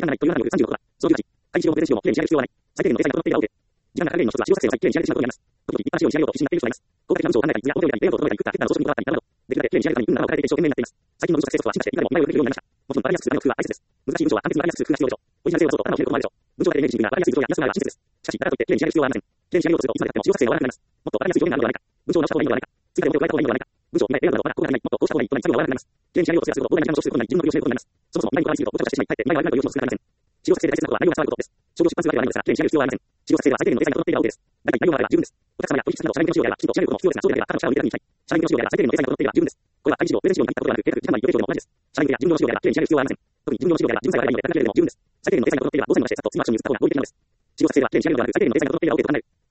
間がないという判断による36は、その18、会議使用のプレゼン資料も例に支払う必要はない。最低限のデザインが整っているが OK。時間がかかる例の一つは、使用作成の際、例に支払う必要があります。時々、一般使用に支払うと不審な点数があります。効果的な文章を考えたり、図や表現やレイアウトを整えたり、クッター、テッターの装飾にこだわったりなど、できるだけ例に支払うために運などを変えていく一生懸命になっています。最近の文書作成ソフトは進化して、いかにも今よりできるようになりました。もちろん、わかりやすくするための工夫は大切です。難しい文章は簡潔にわかりやすくする工夫が必要でしょう。オリジナル性を出そうと頭をひねることもあるでしょう。文章だけでイメージシンプルなわかりやすい文章や見やすさがあれば親切です。しかし、だからといって例に支払う必要はありません。例に支払おうとするといつまでたっても使用作成が終わらなくなります。もっとわかりやすい表現があるのではないか。文章を直した方がいいのではないか。追加で文字を加えた方がいいのではないか。文章を見ないレイアウトなどこうがない、もっとこうした方がいいとなり作業が終わらなくなります。例に支払おうとすると膨大な時間を消費することになり、自分の首を絞めることになります。そもそも今にこだわりすぎるとごちゃごちゃしてしまい、かえって今が悪いなどいう様子も少なくありません。使用作成で大切なことは内容が伝わることです。商業出版するわけではないのですが、例に支払う必要はありません。使用作成では最低限のデザインが整っていれば OK です。大体内容があれば十分です。お客様や取引先の社内向けの資料であれば、きちんと仕上げることも必要ですが、そうでなければ過去の社を入れたにしたい。社内向けの資料であれば最低限のデザインが整っていれば十分です。これは会議資料、プレゼン資料に限ったことではなく、計画、時間内予定表でも同じです。社内向けや事務用の資料であれば例に支払う必要はありません。特に事務用の資料であれば、人材があればいいので、高くればいいので十分です。最低限のデザインが整っていれば、動線に乗してさっと次のアクションに移った方が合理的なのです。使用作成では例に支払うではなく、最低限のデザインが整っていれば OK と考える。